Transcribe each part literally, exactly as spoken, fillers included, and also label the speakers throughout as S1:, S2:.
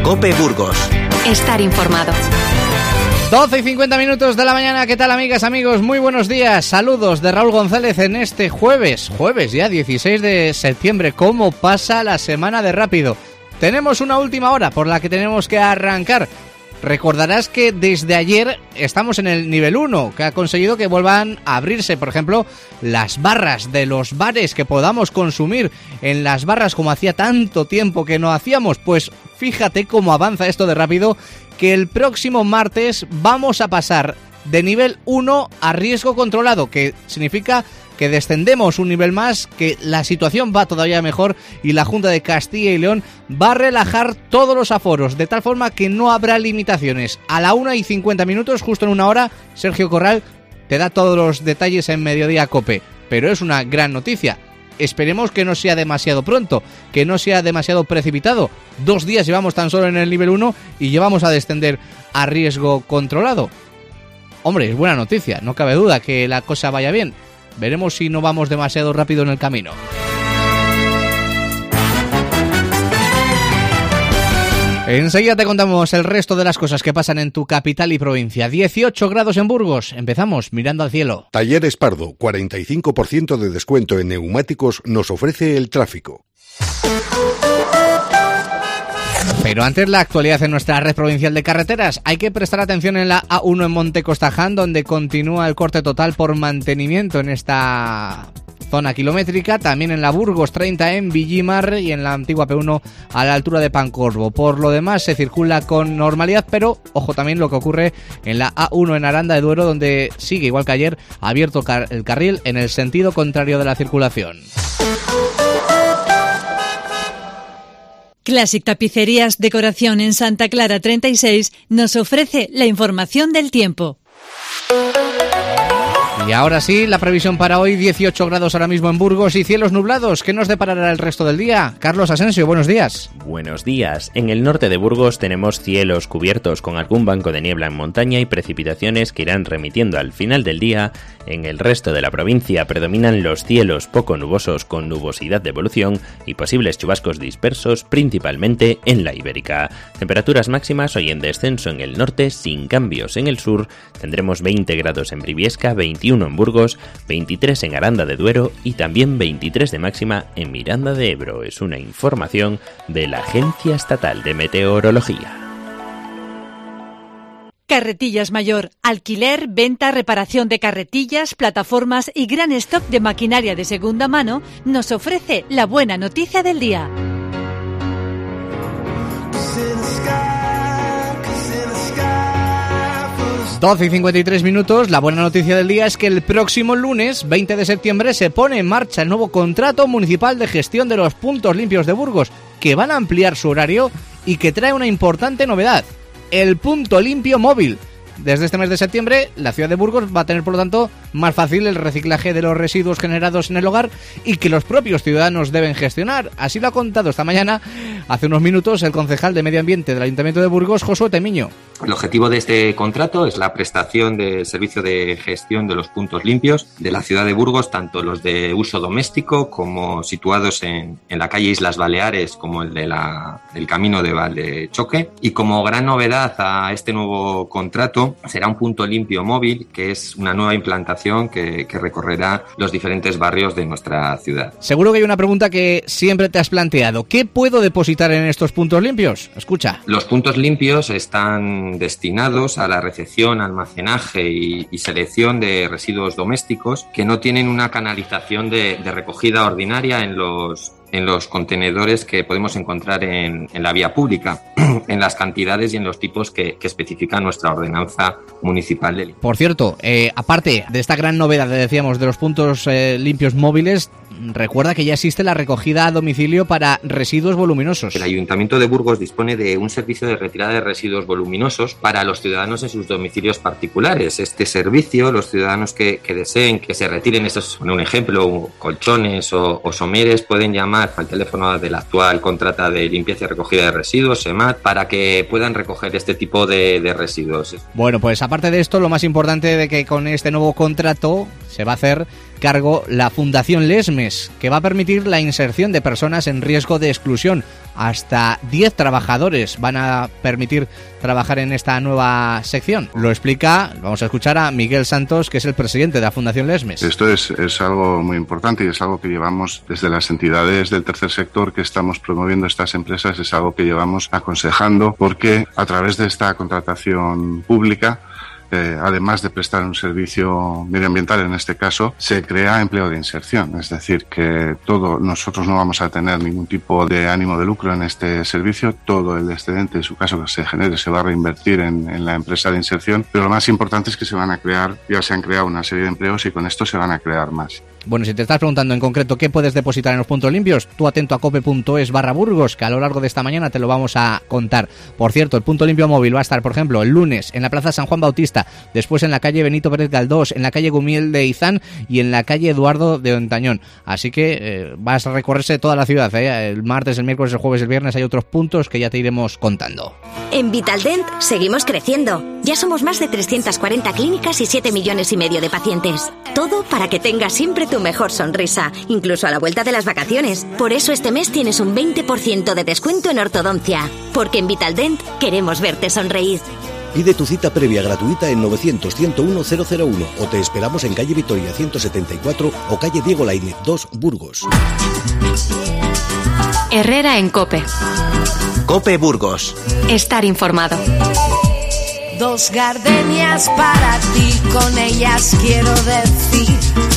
S1: COPE Burgos.
S2: Estar informado.
S3: doce y cincuenta minutos de la mañana. ¿Qué tal, amigas, amigos? Muy buenos días. Saludos de Raúl González en este jueves. Jueves ya, dieciséis de septiembre. ¿Cómo pasa la semana de rápido? Tenemos una última hora por la que tenemos que arrancar. Recordarás que desde ayer estamos en el nivel uno, que ha conseguido que vuelvan a abrirse, por ejemplo, las barras de los bares, que podamos consumir en las barras como hacía tanto tiempo que no hacíamos. Pues fíjate cómo avanza esto de rápido, que el próximo martes vamos a pasar de nivel uno a riesgo controlado, que significa que descendemos un nivel más, que la situación va todavía mejor y la Junta de Castilla y León va a relajar todos los aforos, de tal forma que no habrá limitaciones. A la una y cincuenta minutos, justo en una hora, Sergio Corral te da todos los detalles en Mediodía Cope. Pero es una gran noticia. Esperemos que no sea demasiado pronto, que no sea demasiado precipitado. Dos días llevamos tan solo en el nivel uno y llevamos a descender a riesgo controlado. Hombre, es buena noticia, no cabe duda que la cosa vaya bien. Veremos si no vamos demasiado rápido en el camino. Enseguida te contamos el resto de las cosas que pasan en tu capital y provincia. dieciocho grados en Burgos. Empezamos mirando al cielo.
S4: Talleres Pardo, cuarenta y cinco por ciento de descuento en neumáticos nos ofrece el tráfico.
S3: Pero antes, la actualidad en nuestra red provincial de carreteras. Hay que prestar atención en la A uno en Monte Costaján, donde continúa el corte total por mantenimiento en esta zona kilométrica. También en la Burgos treinta en Villimar y en la antigua P uno a la altura de Pancorbo. Por lo demás, se circula con normalidad, pero ojo también lo que ocurre en la A uno en Aranda de Duero, donde sigue, igual que ayer, abierto el carril en el sentido contrario de la circulación.
S5: Classic Tapicerías Decoración en Santa Clara treinta y seis nos ofrece la información del tiempo.
S3: Y ahora sí, la previsión para hoy: dieciocho grados ahora mismo en Burgos y cielos nublados. ¿Qué nos deparará el resto del día? Carlos Asensio, buenos días.
S6: Buenos días. En el norte de Burgos tenemos cielos cubiertos con algún banco de niebla en montaña y precipitaciones que irán remitiendo al final del día. En el resto de la provincia predominan los cielos poco nubosos con nubosidad de evolución y posibles chubascos dispersos, principalmente en la Ibérica. Temperaturas máximas hoy en descenso en el norte, sin cambios en el sur. Tendremos veinte grados en Briviesca, veintiuno en Burgos, veintitrés en Aranda de Duero y también veintitrés de máxima en Miranda de Ebro. Es una información de la Agencia Estatal de Meteorología.
S5: Carretillas Mayor, alquiler, venta, reparación de carretillas, plataformas y gran stock de maquinaria de segunda mano, nos ofrece la buena noticia del día.
S3: doce y cincuenta y tres minutos. La buena noticia del día es que el próximo lunes, veinte de septiembre, se pone en marcha el nuevo contrato municipal de gestión de los puntos limpios de Burgos, que van a ampliar su horario y que trae una importante novedad: el punto limpio móvil. Desde este mes de septiembre, la ciudad de Burgos va a tener, por lo tanto, más fácil el reciclaje de los residuos generados en el hogar y que los propios ciudadanos deben gestionar. Así lo ha contado esta mañana, hace unos minutos, el concejal de Medio Ambiente del Ayuntamiento de Burgos, Josué Temiño.
S7: El objetivo de este contrato es la prestación de servicio de gestión de los puntos limpios de la ciudad de Burgos, tanto los de uso doméstico como situados en, en la calle Islas Baleares, como el de la, del camino de Valdechoque. Y como gran novedad a este nuevo contrato, será un punto limpio móvil, que es una nueva implantación que, que recorrerá los diferentes barrios de nuestra ciudad.
S3: Seguro que hay una pregunta que siempre te has planteado: ¿qué puedo depositar en estos puntos limpios? Escucha.
S7: Los puntos limpios están destinados a la recepción, almacenaje y, y selección de residuos domésticos que no tienen una canalización de, de recogida ordinaria en los en los contenedores que podemos encontrar en, en la vía pública, en las cantidades y en los tipos que, que especifica nuestra ordenanza municipal de limpieza.
S3: Por cierto, eh, aparte de esta gran novedad, decíamos, de los puntos eh, limpios móviles, recuerda que ya existe la recogida a domicilio para residuos voluminosos.
S7: El Ayuntamiento de Burgos dispone de un servicio de retirada de residuos voluminosos para los ciudadanos en sus domicilios particulares. Este servicio, los ciudadanos que, que deseen que se retiren estos, por un ejemplo, colchones o, o someres, pueden llamar al teléfono de la actual contrata de limpieza y recogida de residuos, SEMAT, para que puedan recoger este tipo de, de residuos.
S3: Bueno, pues aparte de esto, lo más importante de que con este nuevo contrato se va a hacer cargo la Fundación Lesmes, que va a permitir la inserción de personas en riesgo de exclusión. Hasta diez trabajadores van a permitir trabajar en esta nueva sección. Lo explica, vamos a escuchar a Miguel Santos, que es el presidente de la Fundación Lesmes.
S1: Esto es, es algo muy importante y es algo que llevamos desde las entidades del tercer sector que estamos promoviendo estas empresas, es algo que llevamos aconsejando, porque a través de esta contratación pública, Eh, además de prestar un servicio medioambiental en este caso, se crea empleo de inserción, es decir, que todo, nosotros no vamos a tener ningún tipo de ánimo de lucro en este servicio, todo el excedente, en su caso que se genere, se va a reinvertir en, en la empresa de inserción, pero lo más importante es que se van a crear, ya se han creado una serie de empleos y con esto se van a crear más.
S3: Bueno, si te estás preguntando en concreto qué puedes depositar en los puntos limpios, tú atento a cope.es barra Burgos, que a lo largo de esta mañana te lo vamos a contar. Por cierto, el punto limpio móvil va a estar, por ejemplo, el lunes en la Plaza San Juan Bautista, después en la calle Benito Pérez Galdós, en la calle Gumiel de Izán y en la calle Eduardo de Ontañón. Así que eh, vas a recorrerse toda la ciudad, ¿eh? El martes, el miércoles, el jueves, el viernes hay otros puntos que ya te iremos contando.
S2: En Vitaldent seguimos creciendo. Ya somos más de trescientas cuarenta clínicas y siete millones y medio de pacientes. Todo para que tengas siempre tu mejor sonrisa, incluso a la vuelta de las vacaciones. Por eso este mes tienes un veinte por ciento de descuento en ortodoncia. Porque en Vitaldent queremos verte sonreír.
S8: Pide tu cita previa gratuita en novecientos, ciento uno, cero cero uno o te esperamos en calle Vitoria ciento setenta y cuatro o calle Diego Lainez dos, Burgos.
S9: Herrera en COPE.
S10: COPE Burgos.
S9: Estar informado.
S11: Dos gardenias para ti, con ellas quiero decir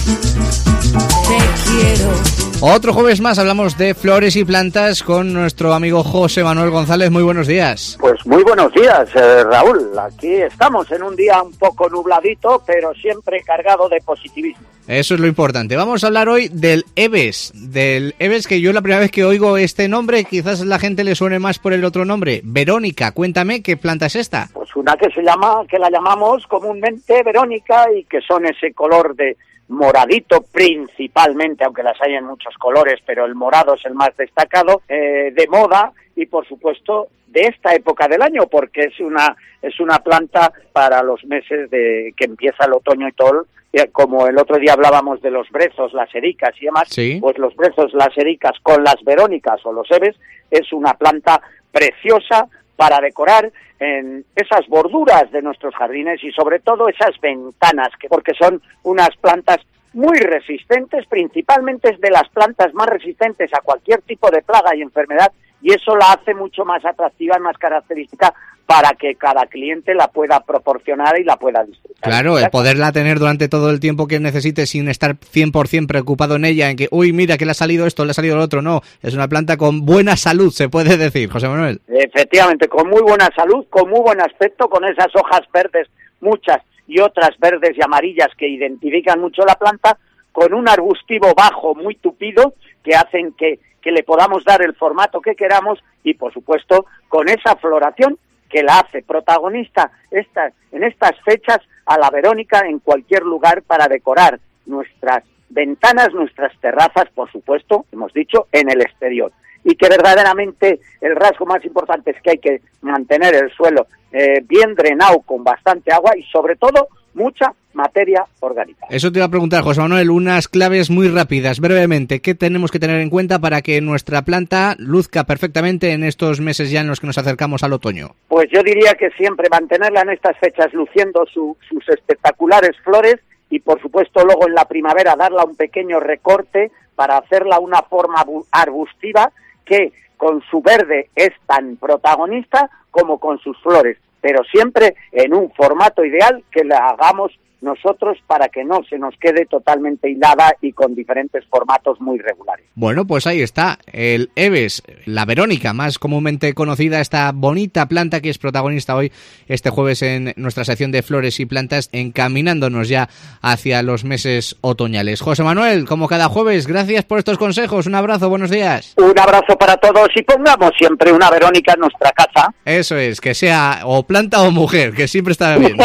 S11: te quiero.
S3: Otro jueves más hablamos de flores y plantas con nuestro amigo José Manuel González. Muy buenos días.
S12: Pues muy buenos días, eh, Raúl. Aquí estamos en un día un poco nubladito, pero siempre cargado de positivismo.
S3: Eso es lo importante. Vamos a hablar hoy del Eves, del Eves que yo la primera vez que oigo este nombre, quizás la gente le suene más por el otro nombre. Verónica, cuéntame, ¿qué planta es esta?
S12: Pues una que se llama, que la llamamos comúnmente Verónica y que son ese color de moradito principalmente, aunque las hay en muchos colores, pero el morado es el más destacado, eh, de moda y por supuesto de esta época del año, porque es una es una planta para los meses de que empieza el otoño y todo, como el otro día hablábamos de los brezos, las ericas y demás, ¿sí? Pues los brezos, las ericas con las verónicas o los eves es una planta preciosa para decorar en esas borduras de nuestros jardines y sobre todo esas ventanas, que porque son unas plantas muy resistentes, principalmente es de las plantas más resistentes a cualquier tipo de plaga y enfermedad, y eso la hace mucho más atractiva y más característica para que cada cliente la pueda proporcionar y la pueda disfrutar.
S3: Claro, el poderla tener durante todo el tiempo que necesite sin estar cien por ciento preocupado en ella, en que, uy, mira, que le ha salido esto, le ha salido lo otro, no. Es una planta con buena salud, se puede decir, José Manuel.
S12: Efectivamente, con muy buena salud, con muy buen aspecto, con esas hojas verdes, muchas, y otras verdes y amarillas que identifican mucho la planta, con un arbustivo bajo muy tupido que hacen que, que le podamos dar el formato que queramos y, por supuesto, con esa floración que la hace protagonista esta, en estas fechas a la Verónica en cualquier lugar para decorar nuestras ventanas, nuestras terrazas, por supuesto, hemos dicho, en el exterior. Y que verdaderamente el rasgo más importante es que hay que mantener el suelo eh, bien drenado con bastante agua y sobre todo mucha materia orgánica.
S3: Eso te iba a preguntar, José Manuel, unas claves muy rápidas, brevemente. ¿Qué tenemos que tener en cuenta para que nuestra planta luzca perfectamente en estos meses ya en los que nos acercamos al otoño?
S12: Pues yo diría que siempre mantenerla en estas fechas luciendo su, sus espectaculares flores y por supuesto luego en la primavera darla un pequeño recorte para hacerla una forma arbustiva que con su verde es tan protagonista como con sus flores, pero siempre en un formato ideal que la hagamos nosotros para que no se nos quede totalmente hilada y con diferentes formatos muy regulares.
S3: Bueno, pues ahí está, el Eves, la Verónica, más comúnmente conocida, esta bonita planta que es protagonista hoy, este jueves en nuestra sección de flores y plantas, encaminándonos ya hacia los meses otoñales. José Manuel, como cada jueves, gracias por estos consejos, un abrazo, buenos días.
S12: Un abrazo para todos y pongamos siempre una Verónica en nuestra casa.
S3: Eso es, que sea o planta o mujer, que siempre está bien.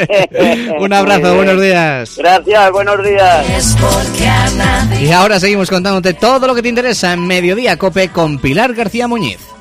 S3: Un abrazo. Buenos días.
S12: Gracias, buenos días.
S3: Y ahora seguimos contándote todo lo que te interesa en Mediodía Cope con Pilar García Muñiz.